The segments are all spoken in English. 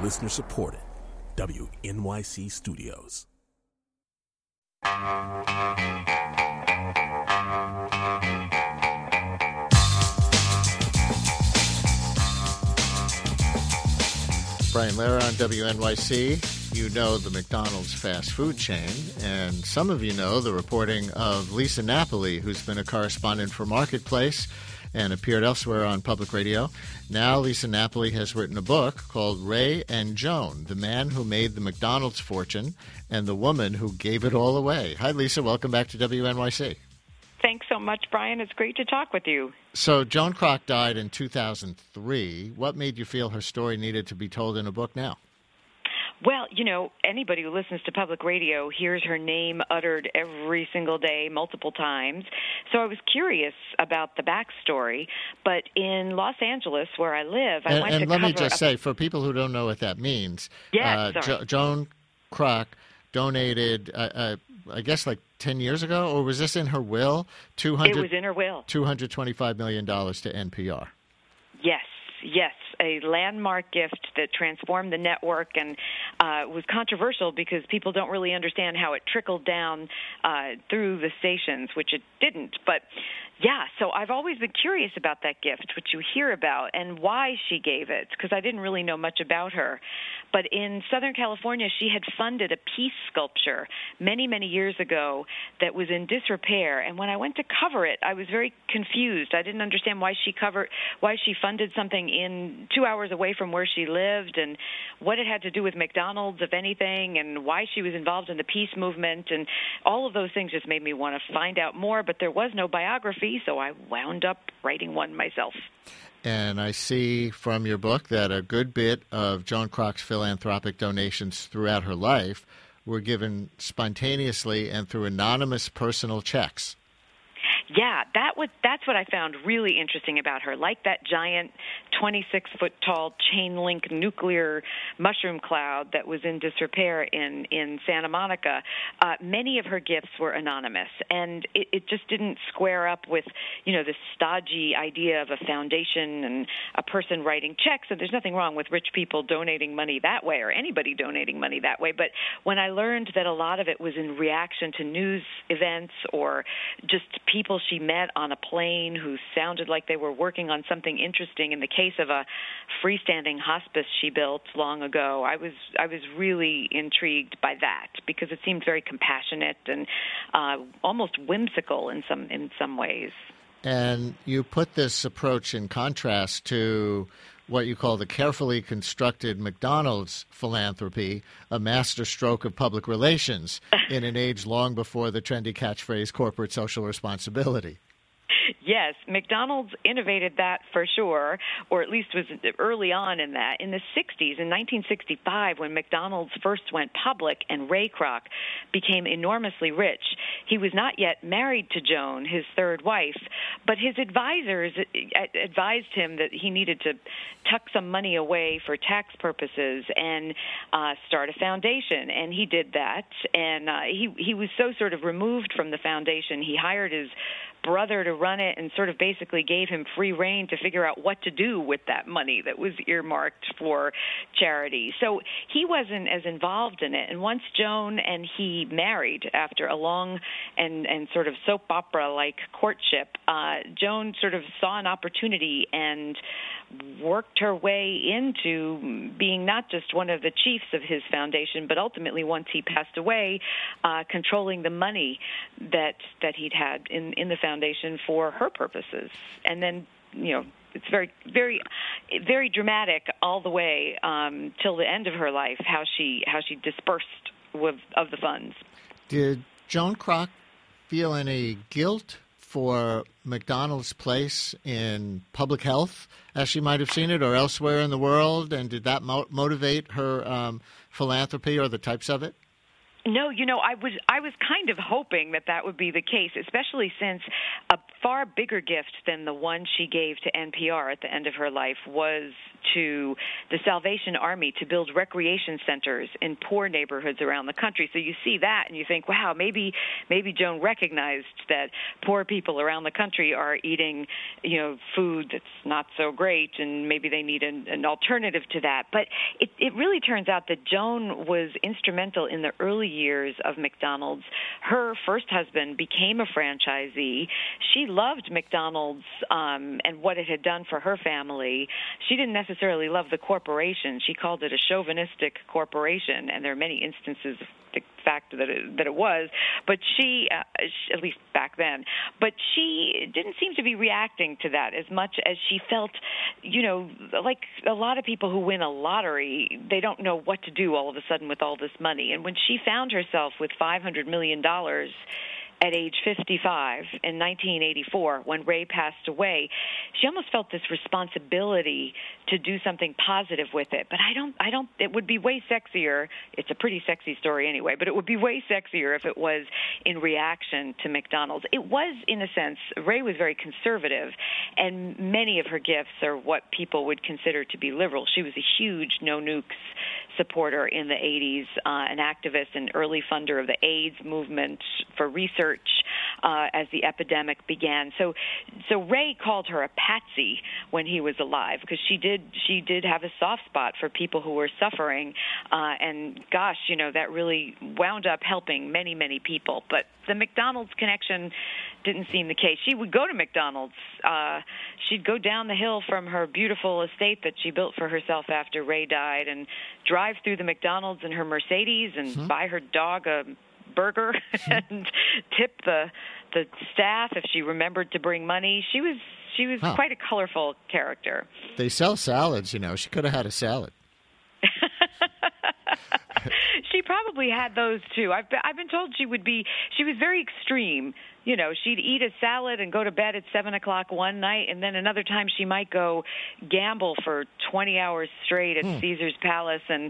Listener supported. WNYC Studios. Brian Lehrer on WNYC. You know the McDonald's fast food chain, and some of you know the reporting of Lisa Napoli, who's been a correspondent for Marketplace and appeared elsewhere on public radio. Now Lisa Napoli has written a book called Ray and Joan, the man who made the McDonald's fortune and the woman who gave it all away. Hi, Lisa. Welcome back to WNYC. Thanks so much, Brian. It's great to talk with you. So Joan Kroc died in 2003. What made you feel her story needed to be told in a book now? Well, you know, anybody who listens to public radio hears her name uttered every single day, multiple times. So I was curious about the backstory. But in Los Angeles, where I live, I went to cover... And let me just say, for people who don't know what that means, Joan Kroc donated, I guess, like 10 years ago, or was this in her will? It was in her will. $225 million to NPR. Yes, a landmark gift that transformed the network and was controversial because people don't really understand how it trickled down through the stations, which it didn't. But, yeah, so I've always been curious about that gift, which you hear about, and why she gave it, because I didn't really know much about her. But in Southern California, she had funded a peace sculpture many, many years ago that was in disrepair. And when I went to cover it, I was very confused. I didn't understand why she funded something in 2 hours away from where she lived, and what it had to do with McDonald's, if anything, and why she was involved in the peace movement. And all of those things just made me want to find out more. But there was no biography, so I wound up writing one myself. And I see from your book that a good bit of Joan Kroc's philanthropic donations throughout her life were given spontaneously and through anonymous personal checks. Yeah, that's what I found really interesting about her. Like that giant 26-foot-tall chain-link nuclear mushroom cloud that was in disrepair in Santa Monica, many of her gifts were anonymous. And it just didn't square up with, this stodgy idea of a foundation and a person writing checks. And there's nothing wrong with rich people donating money that way or anybody donating money that way. But when I learned that a lot of it was in reaction to news events or just people she met on a plane who sounded like they were working on something interesting. In the case of a freestanding hospice she built long ago, I was really intrigued by that because it seemed very compassionate and almost whimsical in some ways. And you put this approach in contrast to what you call the carefully constructed McDonald's philanthropy, a masterstroke of public relations in an age long before the trendy catchphrase corporate social responsibility. Yes, McDonald's innovated that for sure, or at least was early on in that. In the 60s, in 1965, when McDonald's first went public and Ray Kroc became enormously rich, he was not yet married to Joan, his third wife, but his advisors advised him that he needed to tuck some money away for tax purposes and start a foundation, and he did that. And he was so sort of removed from the foundation, he hired his brother to run it and sort of basically gave him free rein to figure out what to do with that money that was earmarked for charity. So he wasn't as involved in it. And once Joan and he married after a long and sort of soap opera-like courtship, Joan sort of saw an opportunity and worked her way into being not just one of the chiefs of his foundation, but ultimately, once he passed away, controlling the money that he'd had in the foundation for her purposes. And then, it's very, very, very dramatic all the way till the end of her life, how she dispersed of the funds. Did Joan Kroc feel any guilt for McDonald's place in public health, as she might have seen it, or elsewhere in the world? And did that motivate her philanthropy or the types of it? No, I was kind of hoping that would be the case, especially since a far bigger gift than the one she gave to NPR at the end of her life was to the Salvation Army to build recreation centers in poor neighborhoods around the country. So you see that and you think, wow, maybe Joan recognized that poor people around the country are eating, food that's not so great, and maybe they need an alternative to that. But it really turns out that Joan was instrumental in the early years of McDonald's. Her first husband became a franchisee. She loved McDonald's and what it had done for her family. She didn't necessarily love the corporation. She called it a chauvinistic corporation, and there are many instances of the fact that it was, but she, at least back then, but she didn't seem to be reacting to that as much as she felt, like a lot of people who win a lottery, they don't know what to do all of a sudden with all this money. And when she found herself with $500 million at age 55 in 1984, when Ray passed away, she almost felt this responsibility to do something positive with it. But it would be way sexier. It's a pretty sexy story anyway, but it would be way sexier if it was in reaction to McDonald's. It was, in a sense, Ray was very conservative, and many of her gifts are what people would consider to be liberal. She was a huge no-nukes supporter in the 80s, an activist and early funder of the AIDS movement for research as the epidemic began. So Ray called her a patsy when he was alive, because she did have a soft spot for people who were suffering, and gosh, that really wound up helping many, many people. But the McDonald's connection didn't seem the case. She would go to McDonald's. She'd go down the hill from her beautiful estate that she built for herself after Ray died and drive through the McDonald's in her Mercedes and buy her dog a burger and tip the staff if she remembered to bring money. She was quite a colorful character. They sell salads, She could have had a salad. She probably had those too. I've been told she was very extreme. She'd eat a salad and go to bed at 7:00 one night, and then another time she might go gamble for 20 hours straight at Caesar's Palace and,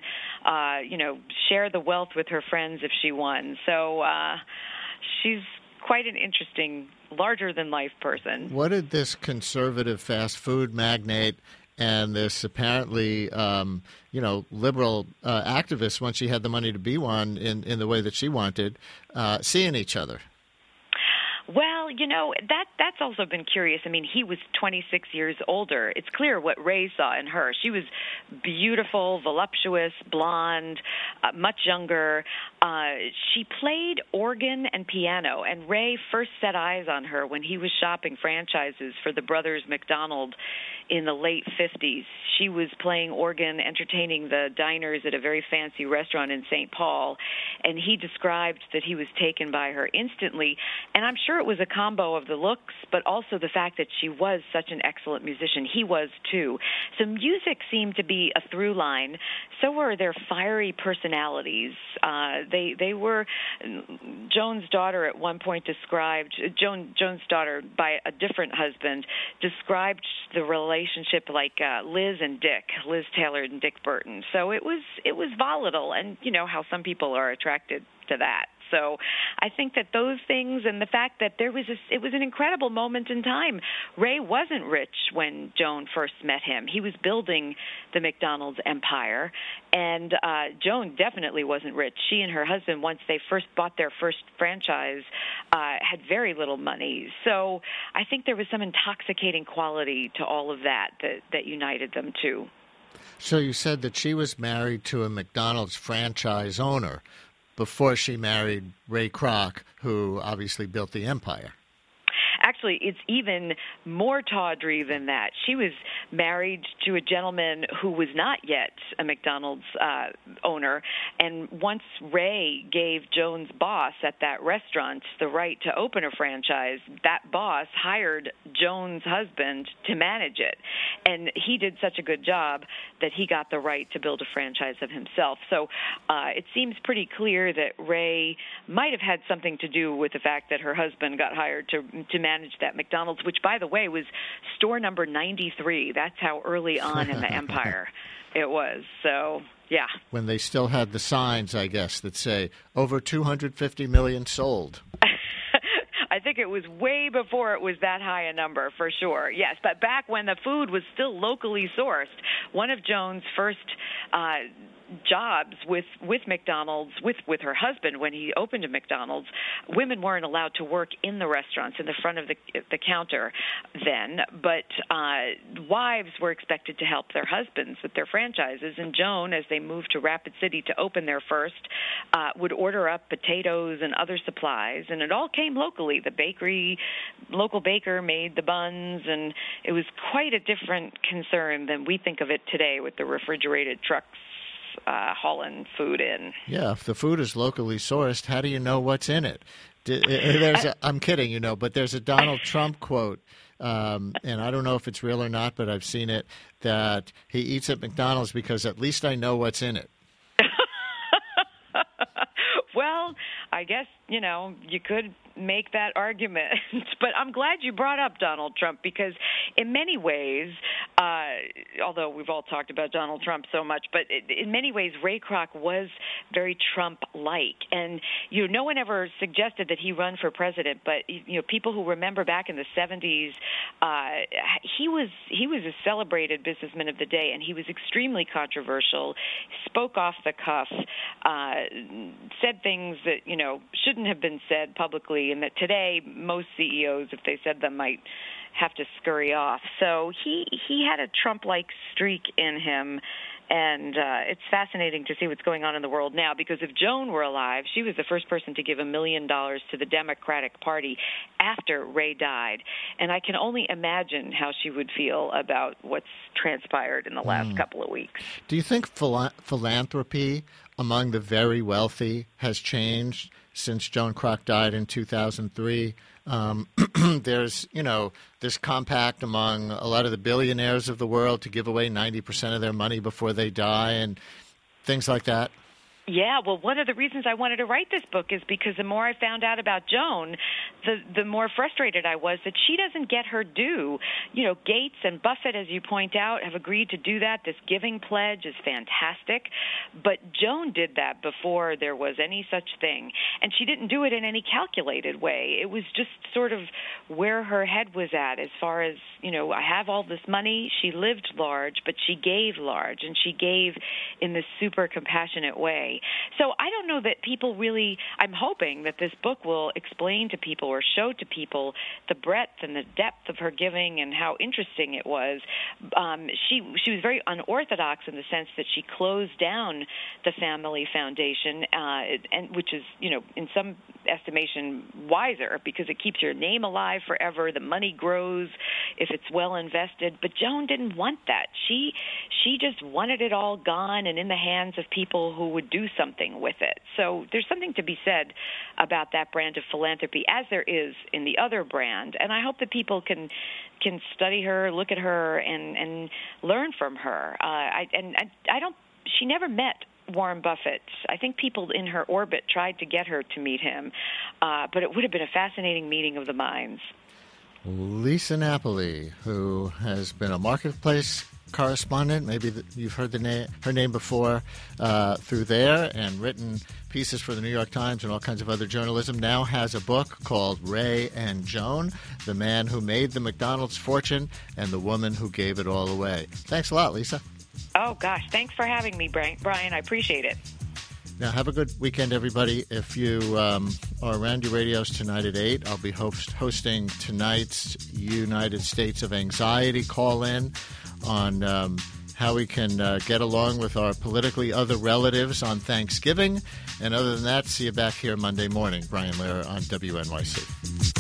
share the wealth with her friends if she won. So she's quite an interesting, larger-than-life person. What did this conservative fast food magnate and this apparently, liberal activist, once she had the money to be one in the way that she wanted, see in each other? Well, that's also been curious. I mean, he was 26 years older. It's clear what Ray saw in her. She was beautiful, voluptuous, blonde, much younger. She played organ and piano, and Ray first set eyes on her when he was shopping franchises for the brothers McDonald in the late 50s. She was playing organ, entertaining the diners at a very fancy restaurant in St. Paul, and he described that he was taken by her instantly. And I'm sure it was a combo of the looks, but also the fact that she was such an excellent musician. He was, too. So music seemed to be a through line. So were their fiery personalities. They were, Joan's daughter at one point described, Joan's daughter by a different husband, described the relationship like Liz Taylor and Dick Burton. So it was volatile, and how some people are attracted to that. So I think that those things and the fact that it was an incredible moment in time. Ray wasn't rich when Joan first met him. He was building the McDonald's empire, and Joan definitely wasn't rich. She and her husband, once they first bought their first franchise, had very little money. So I think there was some intoxicating quality to all of that united them too. So you said that she was married to a McDonald's franchise owner before she married Ray Kroc, who obviously built the empire. Actually, it's even more tawdry than that. She was married to a gentleman who was not yet a McDonald's owner, and once Ray gave Joan's boss at that restaurant the right to open a franchise, that boss hired Joan's husband to manage it, and he did such a good job that he got the right to build a franchise of himself. So it seems pretty clear that Ray might have had something to do with the fact that her husband got hired to manage that McDonald's, which, by the way, was store number 93. That's how early on in the empire it was. So, yeah. When they still had the signs, I guess, that say, over 250 million sold. think it was way before it was that high a number, for sure. Yes, but back when the food was still locally sourced, one of Joan's first jobs with McDonald's, with her husband when he opened a McDonald's, women weren't allowed to work in the restaurants in the front of the counter then, but wives were expected to help their husbands with their franchises. And Joan, as they moved to Rapid City to open their first, would order up potatoes and other supplies, and it all came locally. The local baker made the buns, and it was quite a different concern than we think of it today with the refrigerated trucks hauling food in. Yeah, if the food is locally sourced, how do you know what's in it? I'm kidding, but there's a Donald Trump quote, and I don't know if it's real or not, but I've seen it, that he eats at McDonald's because at least I know what's in it. Well, I guess, you could make that argument. But I'm glad you brought up Donald Trump because in many ways, although we've all talked about Donald Trump so much, but in many ways Ray Kroc was very Trump-like. And, no one ever suggested that he run for president, but, people who remember back in the 70s, he was a celebrated businessman of the day, and he was extremely controversial, spoke off the cuff, said things that, shouldn't have been said publicly, and that today most CEOs, if they said them, might have to scurry off. So he had a Trump-like streak in him, and it's fascinating to see what's going on in the world now, because if Joan were alive, she was the first person to give $1 million to the Democratic Party after Ray died. And I can only imagine how she would feel about what's transpired in the last couple of weeks. Do you think philanthropy among the very wealthy has changed since Joan Kroc died in 2003? There's, this compact among a lot of the billionaires of the world to give away 90% of their money before they die and things like that. Yeah, well, one of the reasons I wanted to write this book is because the more I found out about Joan, the more frustrated I was that she doesn't get her due. Gates and Buffett, as you point out, have agreed to do that. This giving pledge is fantastic. But Joan did that before there was any such thing. And she didn't do it in any calculated way. It was just sort of where her head was at as far as, I have all this money. She lived large, but she gave large, and she gave in this super compassionate way. So I don't know that people really, I'm hoping that this book will explain to people or show to people the breadth and the depth of her giving and how interesting it was. She was very unorthodox in the sense that she closed down the family foundation, and which is, in some estimation wiser because it keeps your name alive forever. The money grows if it's well invested. But Joan didn't want that. She just wanted it all gone and in the hands of people who would do something with it. So there's something to be said about that brand of philanthropy, as there is in the other brand. And I hope that people can study her, look at her, and learn from her. She never met Warren Buffett. I think people in her orbit tried to get her to meet him, but it would have been a fascinating meeting of the minds. Lisa Napoli, who has been a marketplace correspondent, maybe you've heard her name before through there, and written pieces for the New York Times and all kinds of other journalism, now has a book called Ray and Joan, the man who made the McDonald's fortune and the woman who gave it all away. Thanks a lot, Lisa. Oh, gosh. Thanks for having me, Brian. I appreciate it. Now, have a good weekend, everybody. If you are around your radios tonight at 8, I'll be hosting tonight's United States of Anxiety call-in on how we can get along with our politically other relatives on Thanksgiving. And other than that, see you back here Monday morning. Brian Lehrer on WNYC.